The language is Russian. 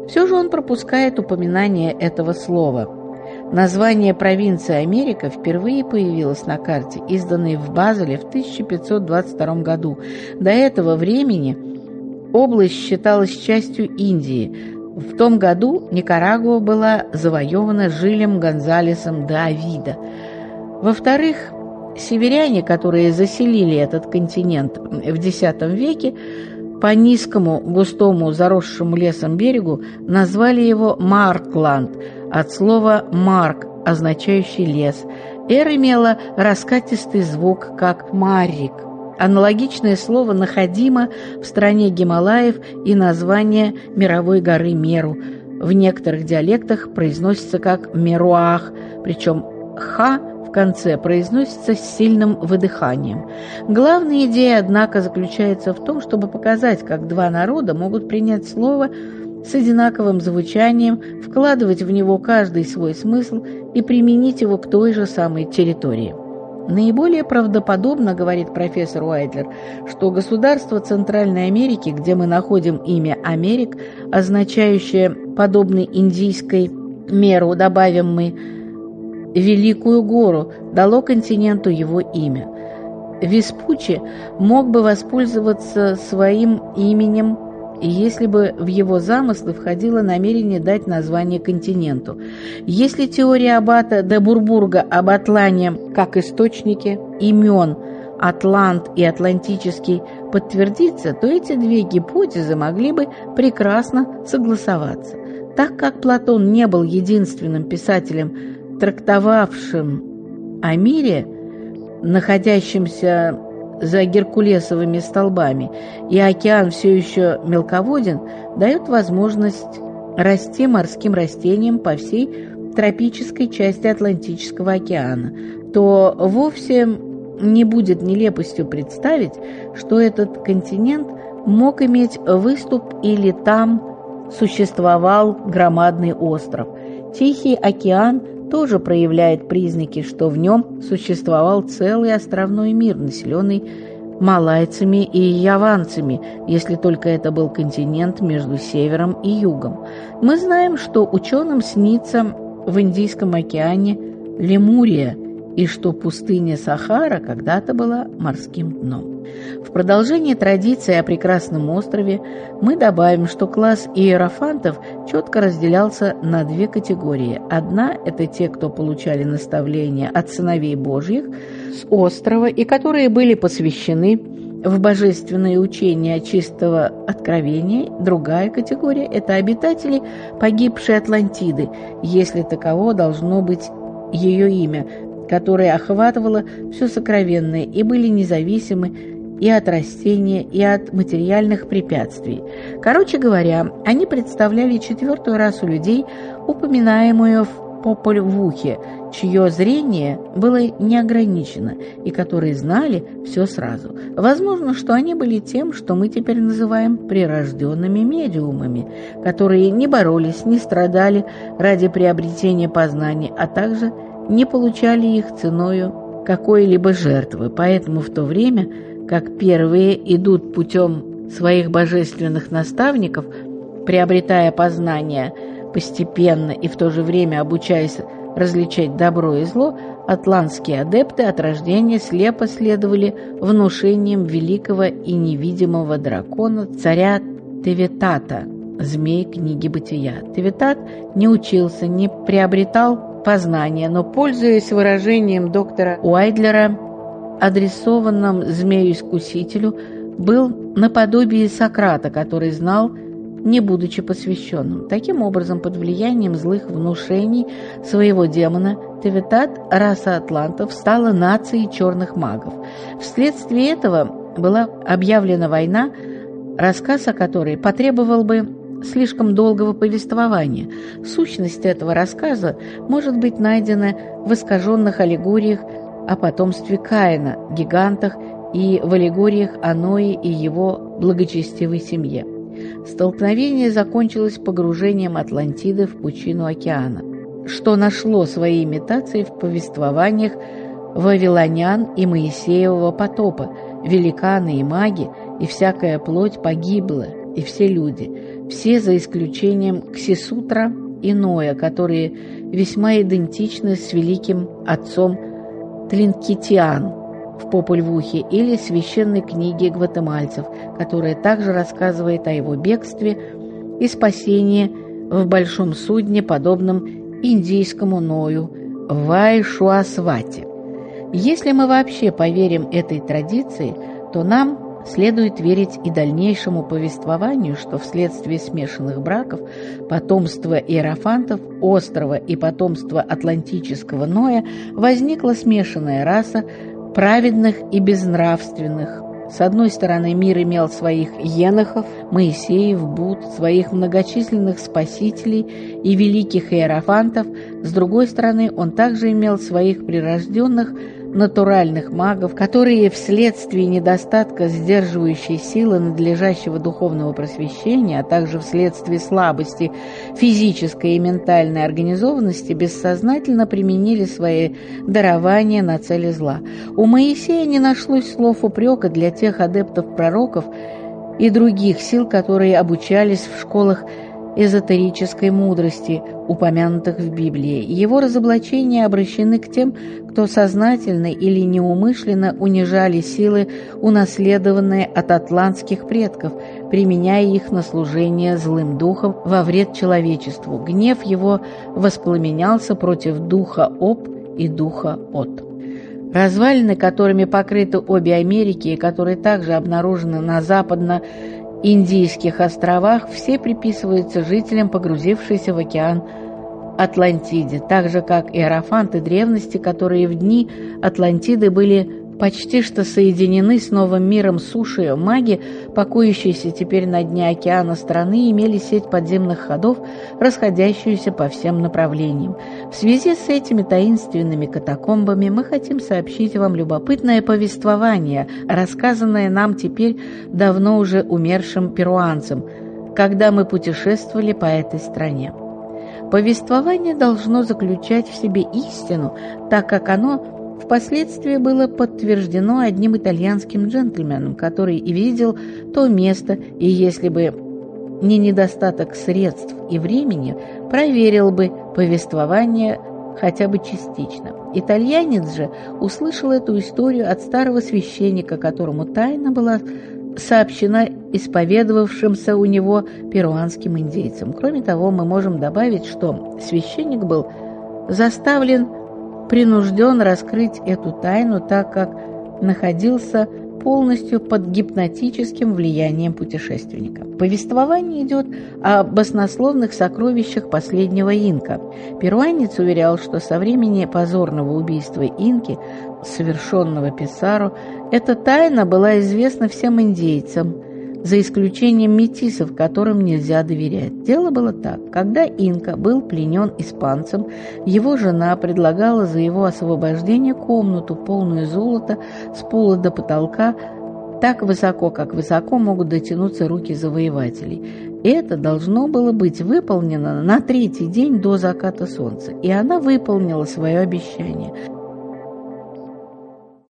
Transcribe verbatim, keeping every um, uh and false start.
Все же он пропускает упоминание этого слова. Название провинции Америка впервые появилось на карте, изданной в Базеле в тысяча пятьсот двадцать втором году. До этого времени область считалась частью Индии. В том году Никарагуа была завоевана Жилем Гонзалесом де Авидо. Во-вторых, северяне, которые заселили этот континент в десятом веке, по низкому, густому, заросшему лесом берегу назвали его Маркланд, от слова «марк», означающий лес. «Р» имела раскатистый звук, как «маррик». Аналогичное слово находимо в стране Гималаев и название мировой горы Меру. В некоторых диалектах произносится как «меруах», причем «ха» в конце произносится с сильным выдыханием. Главная идея, однако, заключается в том, чтобы показать, как два народа могут принять слово с одинаковым звучанием, вкладывать в него каждый свой смысл и применить его к той же самой территории. Наиболее правдоподобно, говорит профессор Уайдлер, что государство Центральной Америки, где мы находим имя Америк, означающее, подобно индийской меру, добавим мы, Великую гору, дало континенту его имя. Веспуччи мог бы воспользоваться своим именем, если бы в его замыслы входило намерение дать название континенту. Если теория аббата де Бурбурга об Атлане как источнике имен Атлант и Атлантический подтвердится, то эти две гипотезы могли бы прекрасно согласоваться. Так как Платон не был единственным писателем, трактовавшим о мире, находящемся за геркулесовыми столбами, и океан все еще мелководен, дает возможность расти морским растениям по всей тропической части Атлантического океана, то вовсе не будет нелепостью представить, что этот континент мог иметь выступ или там существовал громадный остров. Тихий океан тоже проявляет признаки, что в нем существовал целый островной мир, населенный малайцами и яванцами, если только это был континент между севером и югом. Мы знаем, что ученым снится в Индийском океане Лемурия, и что пустыня Сахара когда-то была морским дном. В продолжение традиции о прекрасном острове мы добавим, что класс иерофантов четко разделялся на две категории. Одна – это те, кто получали наставления от сыновей Божьих с острова и которые были посвящены в божественное учение чистого откровения. Другая категория – это обитатели погибшей Атлантиды, если таково должно быть ее имя, которое охватывало все сокровенное, и были независимы и от растения, и от материальных препятствий. Короче говоря, они представляли четвертую расу людей, упоминаемую в Популь Вухе, чье зрение было неограничено, и которые знали все сразу. Возможно, что они были тем, что мы теперь называем прирожденными медиумами, которые не боролись, не страдали ради приобретения познаний, а также не получали их ценою какой-либо жертвы. Поэтому в то время, как первые идут путем своих божественных наставников, приобретая познания постепенно и в то же время обучаясь различать добро и зло, атлантские адепты от рождения слепо следовали внушениям великого и невидимого дракона, царя Теветата, змей книги Бытия. Тевитат не учился, не приобретал познания, но, пользуясь выражением доктора Уайдлера, адресованным змею-искусителю, был наподобие Сократа, который знал, не будучи посвященным. Таким образом, под влиянием злых внушений своего демона, Тевитат, раса атлантов, стала нацией черных магов. Вследствие этого была объявлена война, рассказ о которой потребовал бы слишком долгого повествования. Сущность этого рассказа может быть найдена в искаженных аллегориях о потомстве Каина, гигантах, и в аллегориях о Ное и его благочестивой семье. Столкновение закончилось погружением Атлантиды в пучину океана, что нашло свои имитации в повествованиях вавилонян и Моисеевого потопа. Великаны и маги, и всякая плоть погибла, и все люди. все за исключением Ксисутра и Ноя, которые весьма идентичны с великим отцом Тлинкитиан в Популь Вухе или священной книге гватемальцев, которая также рассказывает о его бегстве и спасении в большом судне, подобном индийскому Ною в Вайшуасвате. Если мы вообще поверим этой традиции, то нам следует верить и дальнейшему повествованию, что вследствие смешанных браков потомство иерофантов острова и потомство атлантического Ноя возникла смешанная раса праведных и безнравственных. С одной стороны, мир имел своих енохов, Моисеев, Будд, своих многочисленных спасителей и великих иерофантов, с другой стороны, он также имел своих прирожденных натуральных магов, которые вследствие недостатка сдерживающей силы надлежащего духовного просвещения, а также вследствие слабости физической и ментальной организованности бессознательно применили свои дарования на цели зла. У Моисея не нашлось слов упрека для тех адептов-пророков и других сил, которые обучались в школах эзотерической мудрости, упомянутых в Библии. Его разоблачения обращены к тем, кто сознательно или неумышленно унижали силы, унаследованные от атлантских предков, применяя их на служение злым духом во вред человечеству. Гнев его воспламенялся против духа Об и духа От. Развалины, которыми покрыты обе Америки и которые также обнаружены на западно Индийских островах, все приписываются жителям, погрузившейся в океан Атлантиде, так же как иерофанты древности, которые в дни Атлантиды были почти что соединены с новым миром суши. Маги, покоящиеся теперь на дне океана страны, имели сеть подземных ходов, расходящуюся по всем направлениям. В связи с этими таинственными катакомбами мы хотим сообщить вам любопытное повествование, рассказанное нам теперь давно уже умершим перуанцам, когда мы путешествовали по этой стране. Повествование должно заключать в себе истину, так как оно впоследствии было подтверждено одним итальянским джентльменом, который и видел то место, и если бы не недостаток средств и времени, проверил бы повествование хотя бы частично. Итальянец же услышал эту историю от старого священника, которому тайна была сообщена исповедовавшимся у него перуанским индейцам. Кроме того, мы можем добавить, что священник был заставлен принужден раскрыть эту тайну, так как находился полностью под гипнотическим влиянием путешественника. Повествование идет о баснословных сокровищах последнего инка. Перуанец уверял, что со времени позорного убийства инки, совершенного Писаро, эта тайна была известна всем индейцам, за исключением метисов, которым нельзя доверять. Дело было так. Когда инка был пленен испанцем, его жена предлагала за его освобождение комнату, полную золота, с пола до потолка, так высоко, как высоко могут дотянуться руки завоевателей. Это должно было быть выполнено на третий день до заката солнца, и она выполнила свое обещание.